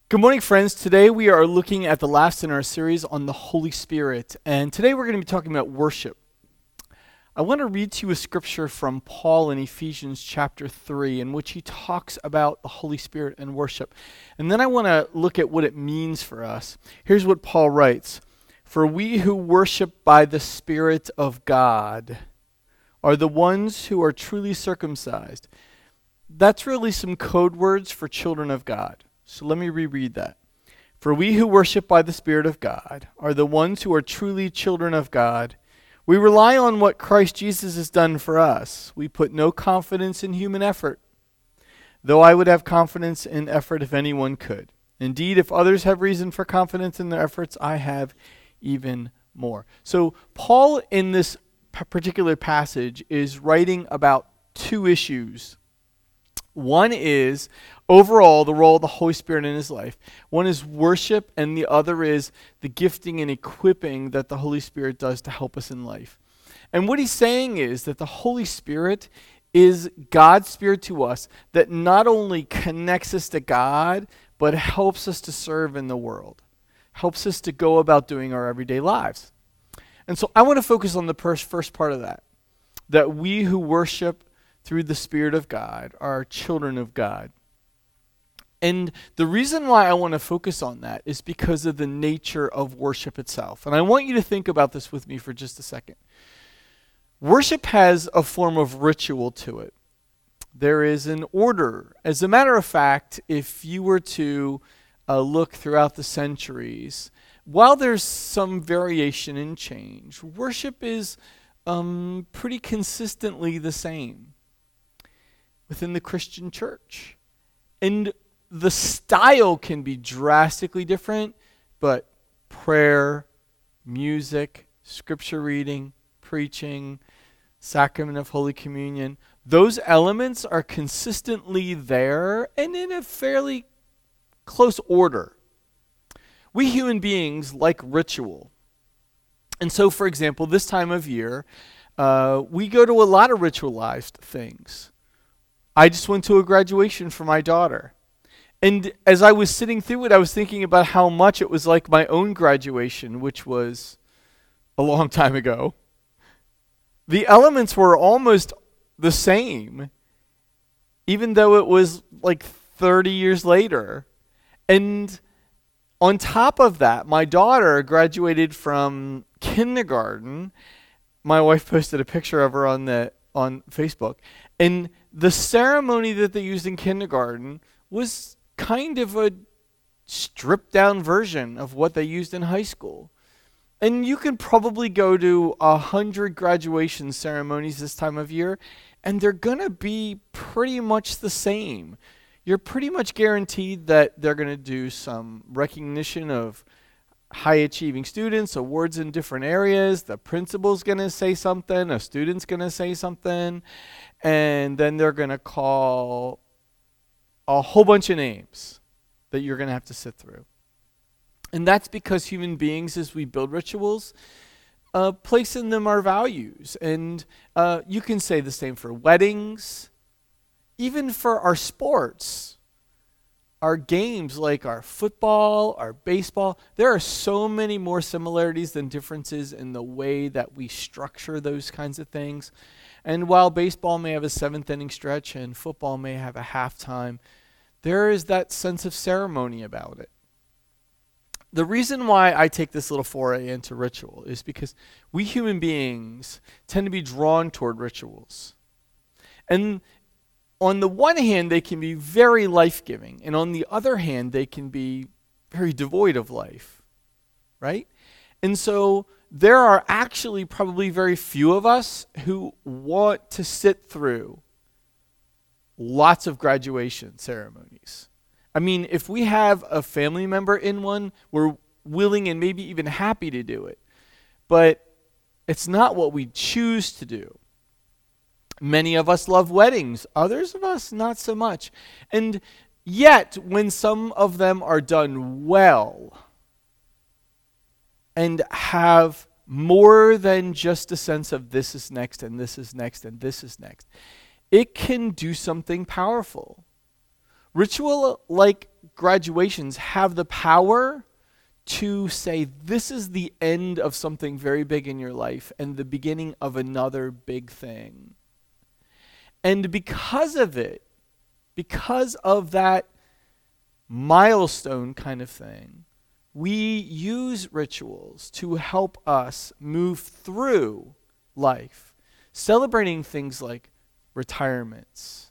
Good morning, friends. Today we are looking at the last in our series on the Holy Spirit. And today we're going to be talking about worship. I want to read to you a scripture from Paul in Ephesians chapter 3, in which he talks about the Holy Spirit and worship. And then I want to look at what it means for us. Here's what Paul writes. For we who worship by the Spirit of God are the ones who are truly circumcised. That's really some code words for children of God. So let me reread that. For we who worship by the Spirit of God are the ones who are truly children of God. We rely on what Christ Jesus has done for us. We put no confidence in human effort, though I would have confidence in effort if anyone could. Indeed, if others have reason for confidence in their efforts, I have even more. So Paul, in this particular passage, is writing about two issues. One is overall the role of the Holy Spirit in his life. One is worship, and the other is the gifting and equipping that the Holy Spirit does to help us in life. And what he's saying is that the Holy Spirit is God's Spirit to us that not only connects us to God, but helps us to serve in the world, helps us to go about doing our everyday lives. And so I want to focus on the first part of that we who worship through the Spirit of God are children of God. And the reason why I want to focus on that is because of the nature of worship itself. And I want you to think about this with me for just a second. Worship has a form of ritual to it. There is an order. As a matter of fact, if you were to look throughout the centuries, while there's some variation and change, worship is pretty consistently the same within the Christian church. And the style can be drastically different, but prayer, music, scripture reading, preaching, sacrament of Holy Communion, those elements are consistently there and in a fairly close order. We human beings like ritual. And so, for example, this time of year, we go to a lot of ritualized things. I just went to a graduation for my daughter. And as I was sitting through it, I was thinking about how much it was like my own graduation, which was a long time ago. The elements were almost the same, even though it was like 30 years later. And on top of that, my daughter graduated from kindergarten. My wife posted a picture of her on Facebook. And the ceremony that they used in kindergarten was kind of a stripped down version of what they used in high school. And you can probably go to 100 graduation ceremonies this time of year, and they're going to be pretty much the same. You're pretty much guaranteed that they're going to do some recognition of high achieving students, awards in different areas. The principal's going to say something, a student's going to say something, and then they're going to call a whole bunch of names that you're going to have to sit through. And that's because human beings, as we build rituals, place in them our values. And you can say the same for weddings, even for our sports, our games like our football, our baseball. There are so many more similarities than differences in the way that we structure those kinds of things. And while baseball may have a seventh inning stretch and football may have a halftime, there is that sense of ceremony about it. The reason why I take this little foray into ritual is because we human beings tend to be drawn toward rituals. And on the one hand, they can be very life-giving, and on the other hand, they can be very devoid of life, right? And so there are actually probably very few of us who want to sit through lots of graduation ceremonies. I mean, if we have a family member in one, we're willing and maybe even happy to do it. But it's not what we choose to do. Many of us love weddings. Others of us, not so much. And yet, when some of them are done well and have more than just a sense of this is next and this is next and this is next, it can do something powerful. Ritual, like graduations have the power to say this is the end of something very big in your life and the beginning of another big thing. And because of it, because of that milestone kind of thing, we use rituals to help us move through life, celebrating things like retirements,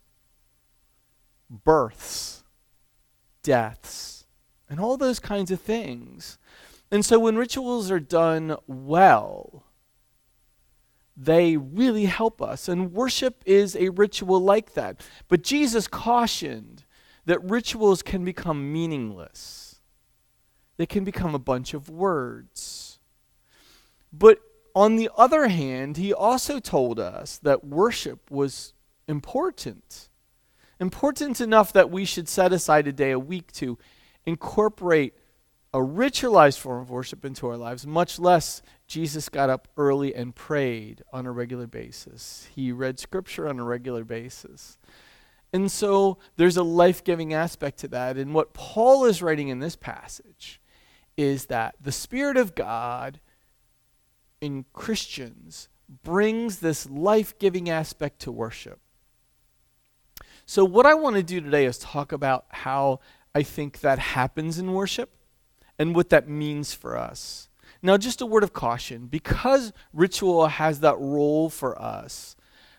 births, deaths, and all those kinds of things. And so when rituals are done well, they really help us. And worship is a ritual like that. But Jesus cautioned that rituals can become meaningless. They can become a bunch of words. But on the other hand, he also told us that worship was important. Important enough that we should set aside a day a week to incorporate a ritualized form of worship into our lives, much less Jesus got up early and prayed on a regular basis. He read scripture on a regular basis. And so there's a life-giving aspect to that. And what Paul is writing in this passage is that the Spirit of God in Christians brings this life-giving aspect to worship. So what I want to do today is talk about how I think that happens in worship and what that means for us. Now, just a word of caution. Because ritual has that role for us,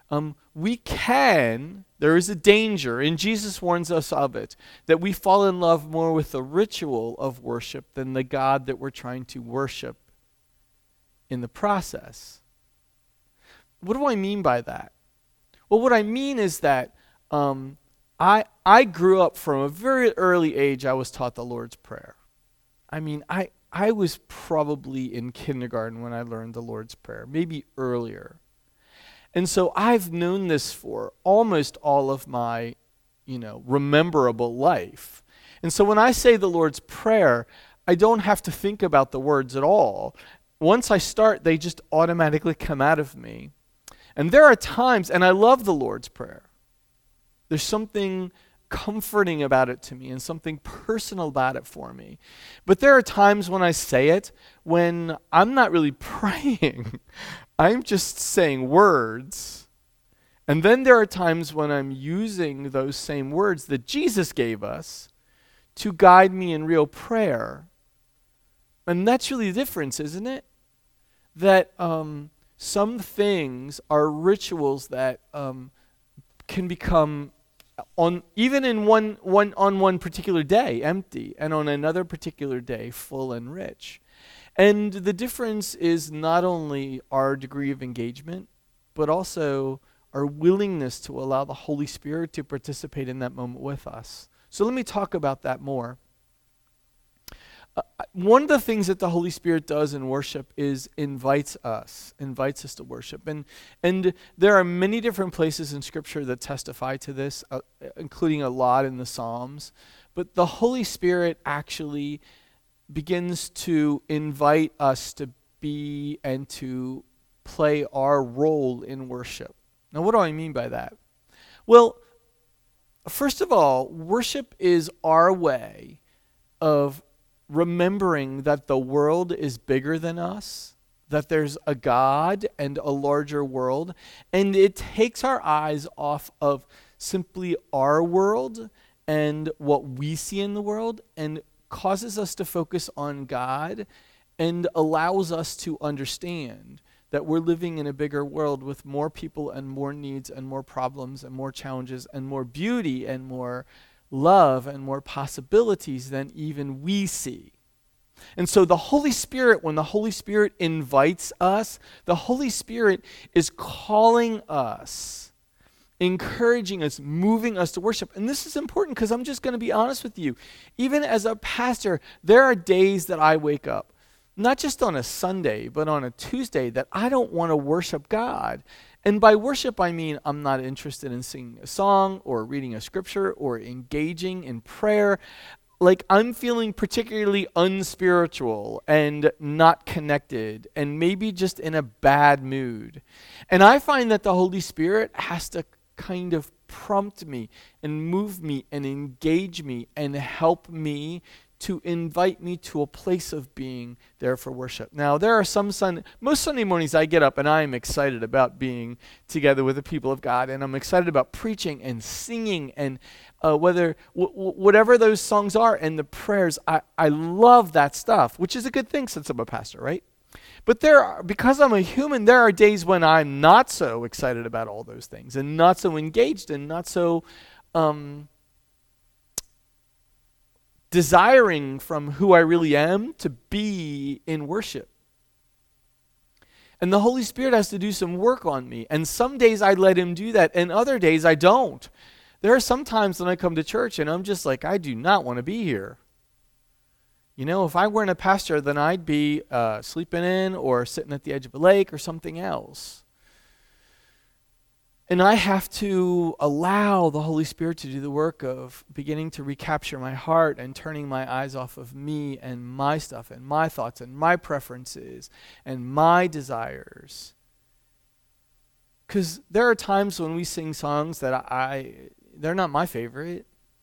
there is a danger, and Jesus warns us of it, that we fall in love more with the ritual of worship than the God that we're trying to worship in the process. What do I mean by that? Well, what I mean is that I grew up from a very early age, I was taught the Lord's Prayer. I mean, I was probably in kindergarten when I learned the Lord's Prayer, maybe earlier. And so I've known this for almost all of my, rememberable life. And so when I say the Lord's Prayer, I don't have to think about the words at all. Once I start, they just automatically come out of me. And there are times, and I love the Lord's Prayer. There's something comforting about it to me and something personal about it for me. But there are times when I say it when I'm not really praying. I'm just saying words. And then there are times when I'm using those same words that Jesus gave us to guide me in real prayer. And that's really the difference, isn't it? That some things are rituals that can become on one particular day empty, and on another particular day full and rich. And the difference is not only our degree of engagement, but also our willingness to allow the Holy Spirit to participate in that moment with us. So let me talk about that more. One of the things that the Holy Spirit does in worship is invites us to worship. And there are many different places in Scripture that testify to this, including a lot in the Psalms. But the Holy Spirit actually begins to invite us to be and to play our role in worship. Now, what do I mean by that? Well, first of all, worship is our way of remembering that the world is bigger than us, that there's a God and a larger world, and it takes our eyes off of simply our world and what we see in the world and causes us to focus on God and allows us to understand that we're living in a bigger world with more people and more needs and more problems and more challenges and more beauty and more love and more possibilities than even we see. And so the Holy Spirit, when the Holy Spirit invites us, the Holy Spirit is calling us, encouraging us, moving us to worship. And this is important because I'm just going to be honest with you. Even as a pastor, there are days that I wake up, not just on a Sunday, but on a Tuesday, that I don't want to worship God. And by worship, I mean I'm not interested in singing a song or reading a scripture or engaging in prayer. Like I'm feeling particularly unspiritual and not connected and maybe just in a bad mood. And I find that the Holy Spirit has to kind of prompt me and move me and engage me and help me to invite me to a place of being there for worship. Now, there are most Sunday mornings I get up and I am excited about being together with the people of God, and I'm excited about preaching and singing and whatever those songs are and the prayers. I love that stuff, which is a good thing since I'm a pastor, right? But because I'm a human, there are days when I'm not so excited about all those things and not so engaged and not so desiring from who I really am to be in worship. And the Holy Spirit has to do some work on me. And some days I let him do that, and other days I don't. There are some times when I come to church and I'm just like, I do not want to be here. You know, if I weren't a pastor, then I'd be sleeping in or sitting at the edge of a lake or something else. And I have to allow the Holy Spirit to do the work of beginning to recapture my heart and turning my eyes off of me and my stuff and my thoughts and my preferences and my desires. Because there are times when we sing songs that they're not my favorite.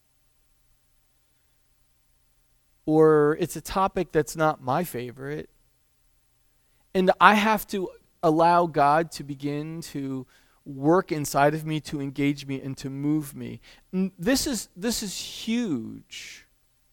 Or it's a topic that's not my favorite. And I have to allow God to begin to work inside of me, to engage me and to move me. This is huge.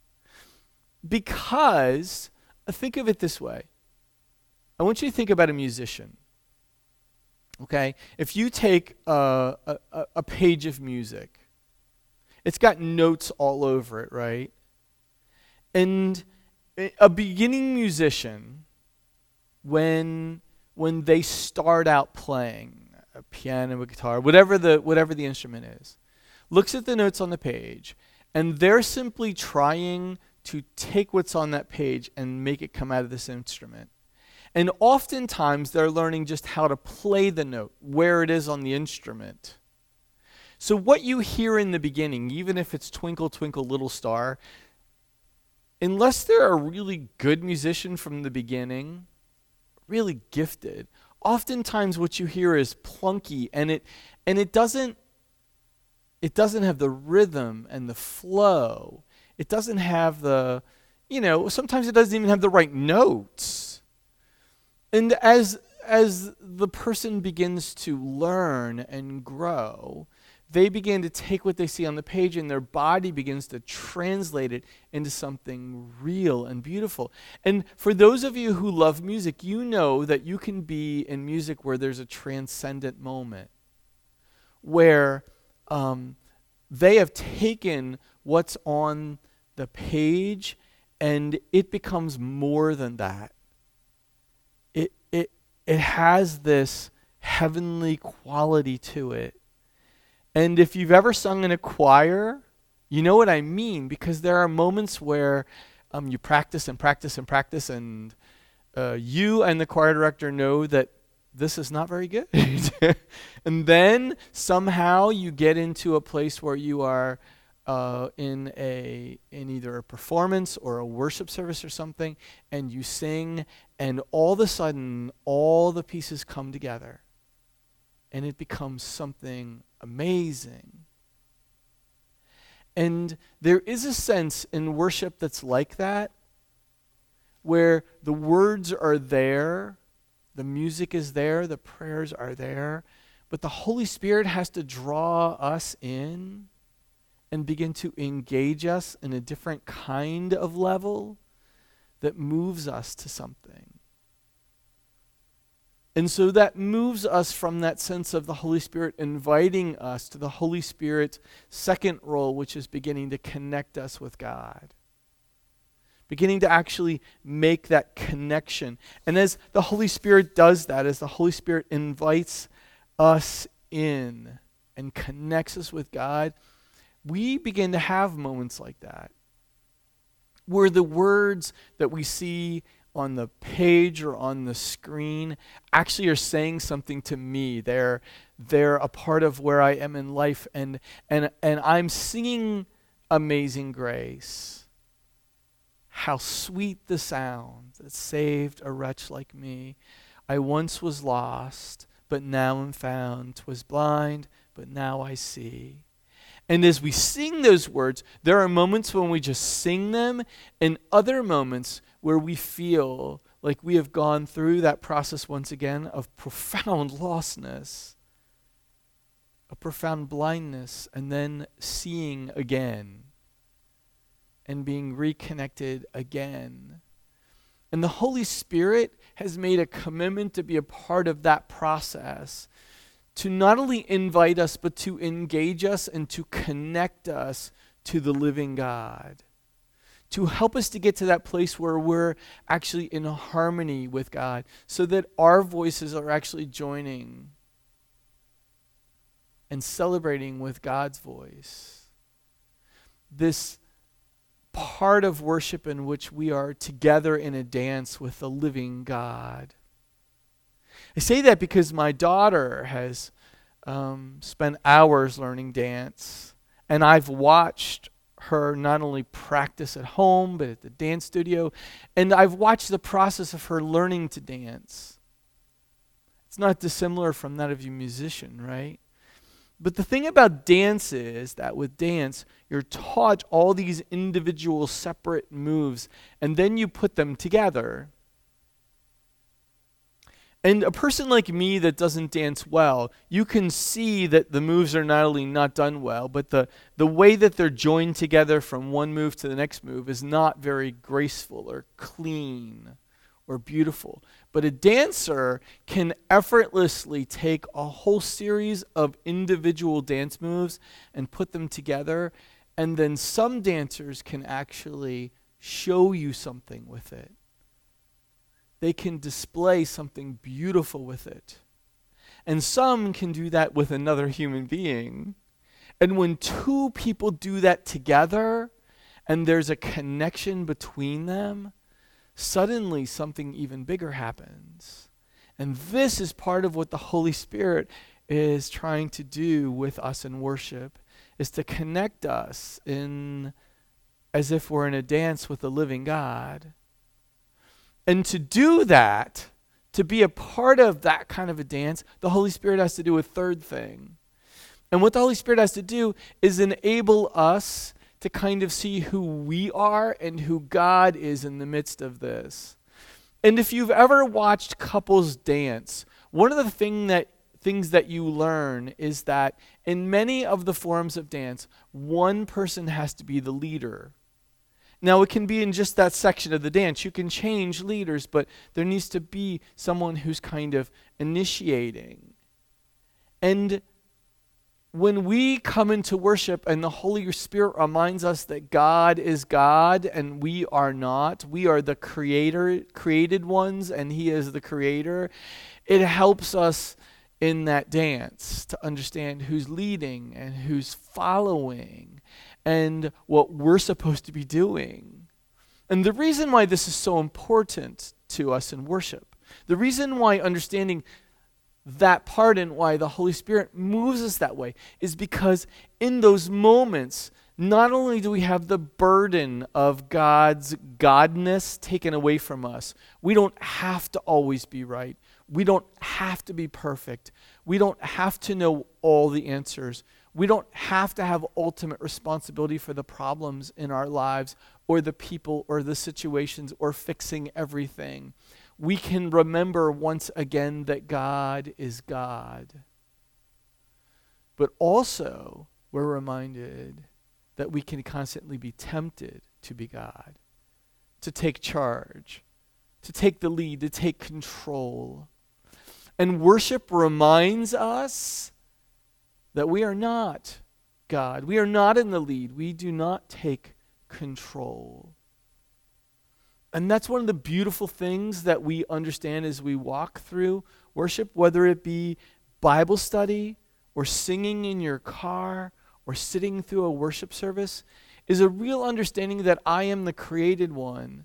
Because, think of it this way. I want you to think about a musician. Okay? If you take a page of music, it's got notes all over it, right? And a beginning musician, when they start out playing a piano, a guitar, whatever the instrument is, looks at the notes on the page, and they're simply trying to take what's on that page and make it come out of this instrument. And oftentimes they're learning just how to play the note, where it is on the instrument. So what you hear in the beginning, even if it's Twinkle, Twinkle, Little Star, unless they're a really good musician from the beginning, really gifted, oftentimes what you hear is plunky, and it doesn't have the rhythm and the flow. It doesn't have the, sometimes it doesn't even have the right notes. And as the person begins to learn and grow, they begin to take what they see on the page and their body begins to translate it into something real and beautiful. And for those of you who love music, you know that you can be in music where there's a transcendent moment, where they have taken what's on the page and it becomes more than that. It has this heavenly quality to it. And if you've ever sung in a choir, you know what I mean, because there are moments where you practice and practice and practice, and you and the choir director know that this is not very good. And then somehow you get into a place where you are in either a performance or a worship service or something, and you sing, and all of a sudden all the pieces come together and it becomes something amazing. And there is a sense in worship that's like that, where the words are there, the music is there, the prayers are there, but the Holy Spirit has to draw us in and begin to engage us in a different kind of level that moves us to something. And so that moves us from that sense of the Holy Spirit inviting us to the Holy Spirit's second role, which is beginning to connect us with God. Beginning to actually make that connection. And as the Holy Spirit does that, as the Holy Spirit invites us in and connects us with God, we begin to have moments like that, where the words that we see on the page or on the screen actually are saying something to me. They're a part of where I am in life, and I'm singing Amazing Grace. How sweet the sound that saved a wretch like me. I once was lost, but now am found. 'Twas blind, but now I see. And as we sing those words, there are moments when we just sing them, and other moments where we feel like we have gone through that process once again of profound lostness, a profound blindness, and then seeing again and being reconnected again. And the Holy Spirit has made a commitment to be a part of that process, to not only invite us, but to engage us and to connect us to the living God, to help us to get to that place where we're actually in harmony with God, so that our voices are actually joining and celebrating with God's voice. This part of worship in which we are together in a dance with the living God. I say that because my daughter has spent hours learning dance, and I've watched her not only practice at home, but at the dance studio, and I've watched the process of her learning to dance. It's not dissimilar from that of a musician, right? But the thing about dance is that with dance, you're taught all these individual separate moves, and then you put them together. And a person like me that doesn't dance well, you can see that the moves are not only not done well, but the way that they're joined together from one move to the next move is not very graceful or clean or beautiful. But a dancer can effortlessly take a whole series of individual dance moves and put them together, and then some dancers can actually show you something with it. They can display something beautiful with it. And some can do that with another human being. And when two people do that together, and there's a connection between them, suddenly something even bigger happens. And this is part of what the Holy Spirit is trying to do with us in worship, is to connect us in as if we're in a dance with the living God. And to do that, to be a part of that kind of a dance, the Holy Spirit has to do a third thing. And what the Holy Spirit has to do is enable us to kind of see who we are and who God is in the midst of this. And if you've ever watched couples dance, one of the things that you learn is that in many of the forms of dance, one person has to be the leader. Now, it can be in just that section of the dance. You can change leaders, but there needs to be someone who's kind of initiating. And when we come into worship and the Holy Spirit reminds us that God is God and we are not, we are the created ones and He is the creator, it helps us in that dance to understand who's leading and who's following and what we're supposed to be doing. And the reason why this is so important to us in worship, the reason why understanding that part and why the Holy Spirit moves us that way is because in those moments, not only do we have the burden of God's godness taken away from us, we don't have to always be right. We don't have to be perfect. We don't have to know all the answers. We don't have to have ultimate responsibility for the problems in our lives or the people or the situations or fixing everything. We can remember once again that God is God. But also, we're reminded that we can constantly be tempted to be God, to take charge, to take the lead, to take control. And worship reminds us that we are not God. We are not in the lead. We do not take control. And that's one of the beautiful things that we understand as we walk through worship, whether it be Bible study or singing in your car or sitting through a worship service, is a real understanding that I am the created one.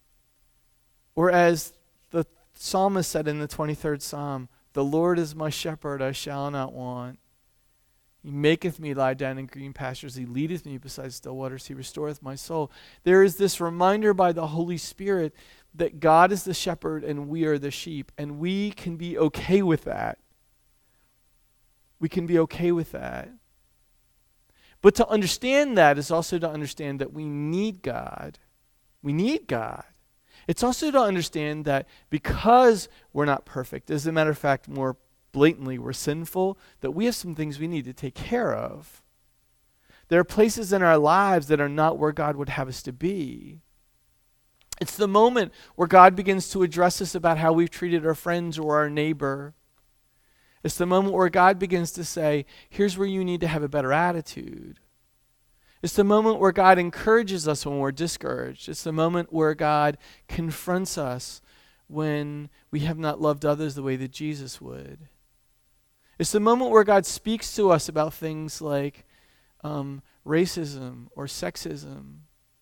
Or as the psalmist said in the 23rd Psalm, "The Lord is my shepherd, I shall not want. He maketh me lie down in green pastures. He leadeth me beside still waters. He restoreth my soul." There is this reminder by the Holy Spirit that God is the shepherd and we are the sheep. And we can be okay with that. We can be okay with that. But to understand that is also to understand that we need God. We need God. It's also to understand that because we're not perfect, as a matter of fact, more blatantly, we're sinful, that we have some things we need to take care of. There are places in our lives that are not where God would have us to be. It's the moment where God begins to address us about how we've treated our friends or our neighbor. It's the moment where God begins to say, here's where you need to have a better attitude. It's the moment where God encourages us when we're discouraged. It's the moment where God confronts us when we have not loved others the way that Jesus would. It's the moment where God speaks to us about things like racism or sexism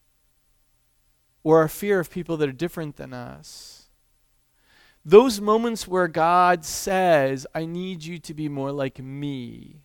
or our fear of people that are different than us. Those moments where God says, I need you to be more like me.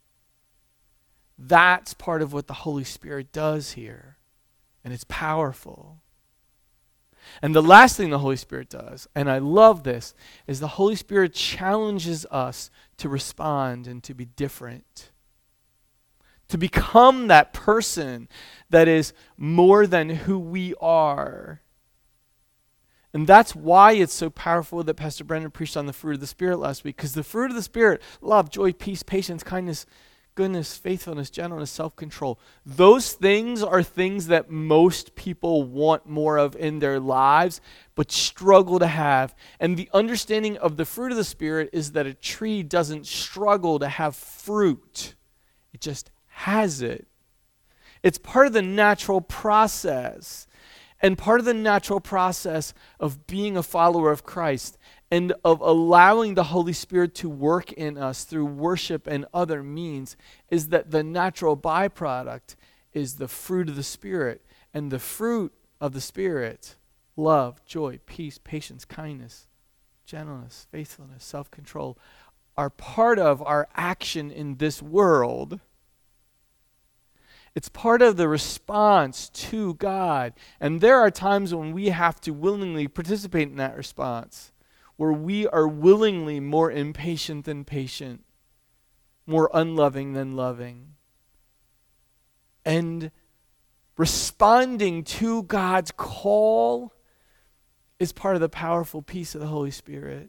That's part of what the Holy Spirit does here. And it's powerful. And the last thing the Holy Spirit does, and I love this, is the Holy Spirit challenges us to respond and to be different. To become that person that is more than who we are. And that's why it's so powerful that Pastor Brendan preached on the fruit of the Spirit last week. Because the fruit of the Spirit, love, joy, peace, patience, kindness, goodness, faithfulness, gentleness, self-control. Those things are things that most people want more of in their lives, but struggle to have. And the understanding of the fruit of the Spirit is that a tree doesn't struggle to have fruit. It just has it. It's part of the natural process. And part of the natural process of being a follower of Christ and of allowing the Holy Spirit to work in us through worship and other means is that the natural byproduct is the fruit of the Spirit. And the fruit of the Spirit, love, joy, peace, patience, kindness, gentleness, faithfulness, self-control, are part of our action in this world. It's part of the response to God. And there are times when we have to willingly participate in that response, where we are willingly more impatient than patient, more unloving than loving. And responding to God's call is part of the powerful peace of the Holy Spirit.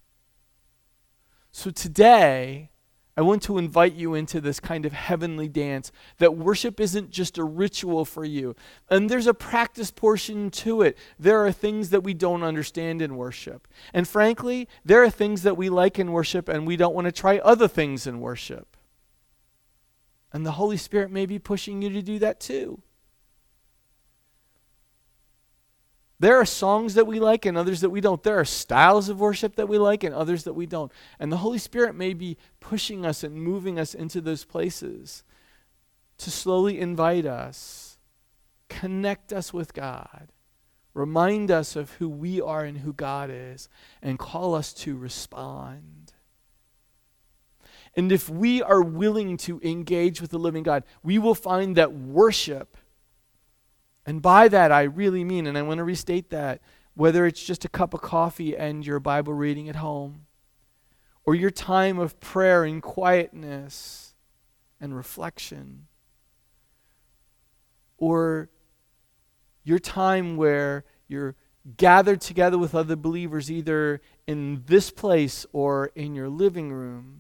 So today, I want to invite you into this kind of heavenly dance, that worship isn't just a ritual for you. And there's a practice portion to it. There are things that we don't understand in worship. And frankly, there are things that we like in worship and we don't want to try other things in worship. And the Holy Spirit may be pushing you to do that too. There are songs that we like and others that we don't. There are styles of worship that we like and others that we don't. And the Holy Spirit may be pushing us and moving us into those places to slowly invite us, connect us with God, remind us of who we are and who God is, and call us to respond. And if we are willing to engage with the living God, we will find that worship, and by that I really mean, and I want to restate that, whether it's just a cup of coffee and your Bible reading at home, or your time of prayer and quietness and reflection, or your time where you're gathered together with other believers either in this place or in your living room,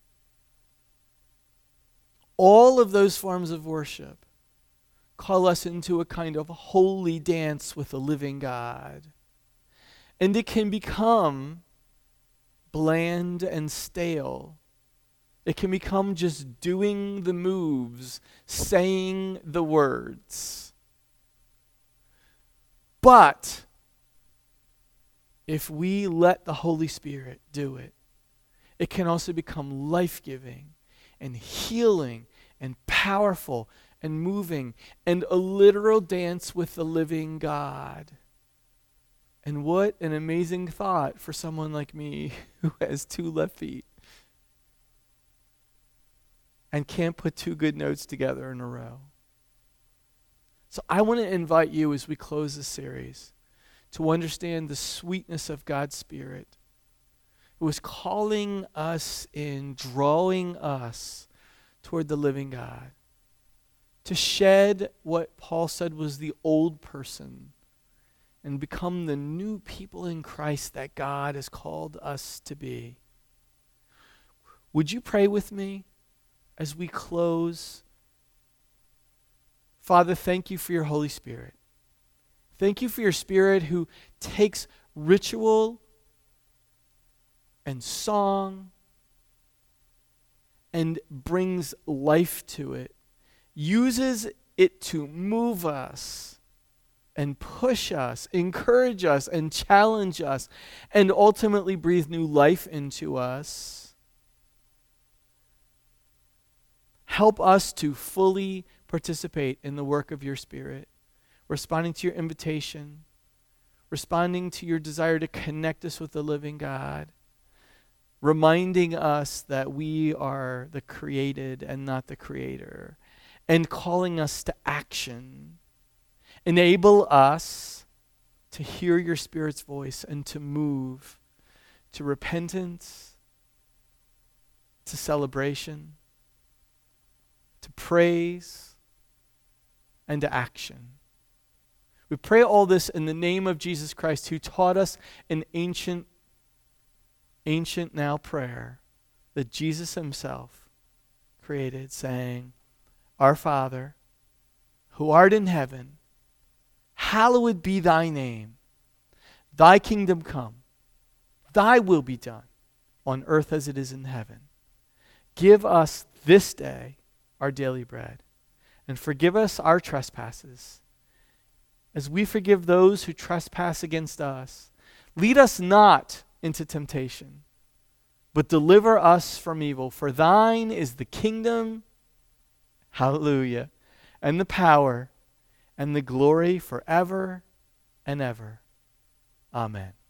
all of those forms of worship call us into a kind of holy dance with the living God. And it can become bland and stale. It can become just doing the moves, saying the words. But if we let the Holy Spirit do it, it can also become life-giving and healing and powerful and moving, and a literal dance with the living God. And what an amazing thought for someone like me who has 2 left feet and can't put 2 good notes together in a row. So I want to invite you as we close this series to understand the sweetness of God's Spirit. who is calling us in, drawing us toward the living God. To shed what Paul said was the old person and become the new people in Christ that God has called us to be. Would you pray with me as we close? Father, thank you for your Holy Spirit. Thank you for your Spirit who takes ritual and song and brings life to it, uses it to move us and push us, encourage us, and challenge us, and ultimately breathe new life into us. Help us to fully participate in the work of your Spirit, responding to your invitation, responding to your desire to connect us with the living God, reminding us that we are the created and not the creator, and calling us to action. Enable us to hear your Spirit's voice and to move to repentance, to celebration, to praise, and to action. We pray all this in the name of Jesus Christ, who taught us an ancient now prayer that Jesus himself created, saying, Our Father, who art in heaven, hallowed be thy name. Thy kingdom come. Thy will be done on earth as it is in heaven. Give us this day our daily bread, and forgive us our trespasses, as we forgive those who trespass against us. Lead us not into temptation, but deliver us from evil. For thine is the kingdom, hallelujah, and the power and the glory forever and ever. Amen.